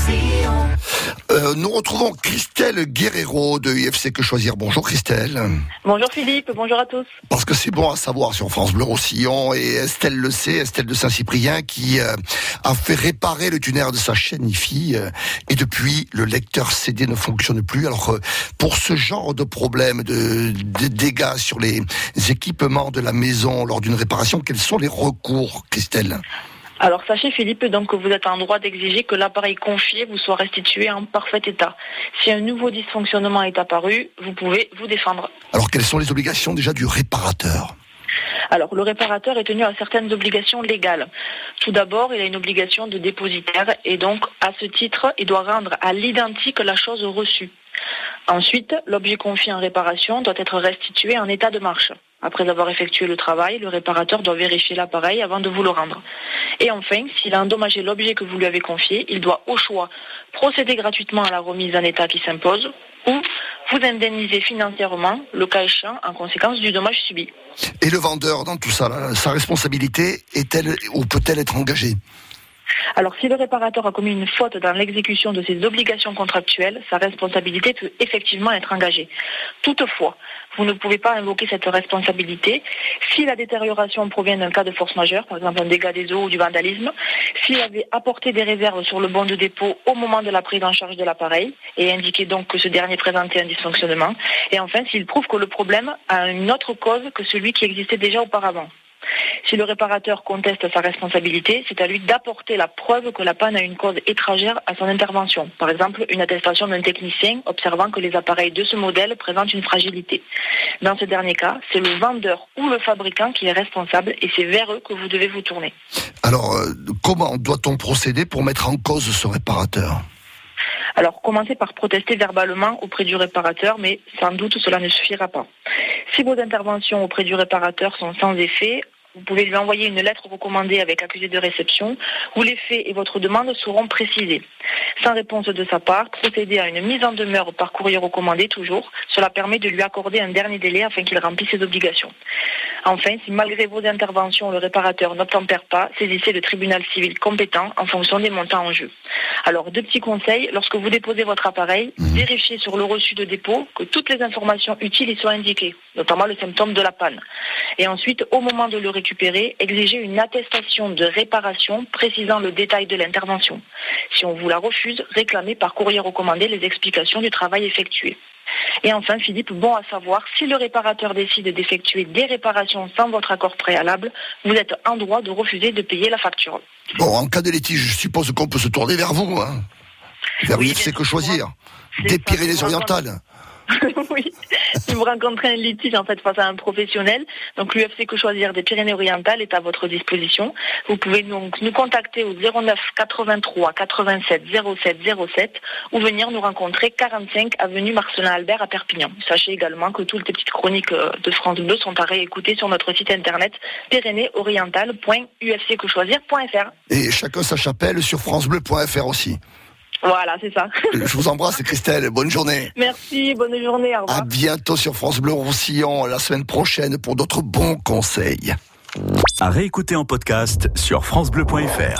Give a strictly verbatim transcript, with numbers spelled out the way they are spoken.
Euh, nous retrouvons Christelle Guerrero de U F C Que Choisir. Bonjour Christelle. Bonjour Philippe, bonjour à tous. Parce que c'est bon à savoir sur France Bleu Roussillon, et Estelle le sait, Estelle de Saint-Cyprien, qui euh, a fait réparer le tuner de sa chaîne hi-fi, euh, et depuis le lecteur C D ne fonctionne plus. Alors euh, pour ce genre de problème, de, de dégâts sur les équipements de la maison lors d'une réparation, quels sont les recours, Christelle ? Alors sachez Philippe donc que vous êtes en droit d'exiger que l'appareil confié vous soit restitué en parfait état. Si un nouveau dysfonctionnement est apparu, vous pouvez vous défendre. Alors quelles sont les obligations déjà du réparateur ? Alors, le réparateur est tenu à certaines obligations légales. Tout d'abord, il a une obligation de dépositaire et donc, à ce titre, il doit rendre à l'identique la chose reçue. Ensuite, l'objet confié en réparation doit être restitué en état de marche. Après avoir effectué le travail, le réparateur doit vérifier l'appareil avant de vous le rendre. Et enfin, s'il a endommagé l'objet que vous lui avez confié, il doit au choix procéder gratuitement à la remise en état qui s'impose ou vous indemniser financièrement, le cas échéant, en conséquence du dommage subi. Et le vendeur, dans tout ça, là, sa responsabilité est-elle ou peut-elle être engagée ? Alors, si le réparateur a commis une faute dans l'exécution de ses obligations contractuelles, sa responsabilité peut effectivement être engagée. Toutefois, vous ne pouvez pas invoquer cette responsabilité si la détérioration provient d'un cas de force majeure, par exemple un dégât des eaux ou du vandalisme, s'il avait apporté des réserves sur le bon de dépôt au moment de la prise en charge de l'appareil et indiqué donc que ce dernier présentait un dysfonctionnement, et enfin s'il prouve que le problème a une autre cause que celui qui existait déjà auparavant. Si le réparateur conteste sa responsabilité, c'est à lui d'apporter la preuve que la panne a une cause étrangère à son intervention. Par exemple, une attestation d'un technicien observant que les appareils de ce modèle présentent une fragilité. Dans ce dernier cas, c'est le vendeur ou le fabricant qui est responsable et c'est vers eux que vous devez vous tourner. Alors, euh, comment doit-on procéder pour mettre en cause ce réparateur ? Alors, commencez par protester verbalement auprès du réparateur, mais sans doute cela ne suffira pas. Si vos interventions auprès du réparateur sont sans effet, vous pouvez lui envoyer une lettre recommandée avec accusé de réception où les faits et votre demande seront précisés. Sans réponse de sa part, procédez à une mise en demeure par courrier recommandé toujours. Cela permet de lui accorder un dernier délai afin qu'il remplisse ses obligations. Enfin, si malgré vos interventions, le réparateur n'obtempère pas, saisissez le tribunal civil compétent en fonction des montants en jeu. Alors, deux petits conseils. Lorsque vous déposez votre appareil, vérifiez sur le reçu de dépôt que toutes les informations utiles y soient indiquées, notamment le symptôme de la panne. Et ensuite, au moment de le récupérer, exigez une attestation de réparation précisant le détail de l'intervention. Si on vous la refuse, réclamez par courrier recommandé les explications du travail effectué. Et enfin, Philippe, bon à savoir, si le réparateur décide d'effectuer des réparations sans votre accord préalable, vous êtes en droit de refuser de payer la facture. Bon, en cas de litige, je suppose qu'on peut se tourner vers vous, hein. Vers Oui, U F C Que Choisir, c'est des ça, Pyrénées-Orientales. Oui, si vous rencontrez un litige en fait face à un professionnel, donc l'U F C Que Choisir des Pyrénées-Orientales est à votre disposition. Vous pouvez donc nous contacter au zéro neuf quatre-vingt-trois quatre-vingt-sept zéro sept zéro sept ou venir nous rencontrer quarante-cinq avenue Marcelin Albert à Perpignan. Sachez également que toutes les petites chroniques de France Bleu sont à réécouter sur notre site internet pyrénées orientales point u f c que choisir point f r. Et chacun sa chapelle sur francebleu point f r aussi. Voilà, c'est ça. Je vous embrasse, Christelle. Bonne journée. Merci, bonne journée. Au revoir. À bientôt sur France Bleu Roussillon la semaine prochaine pour d'autres bons conseils. À réécouter en podcast sur francebleu point f r.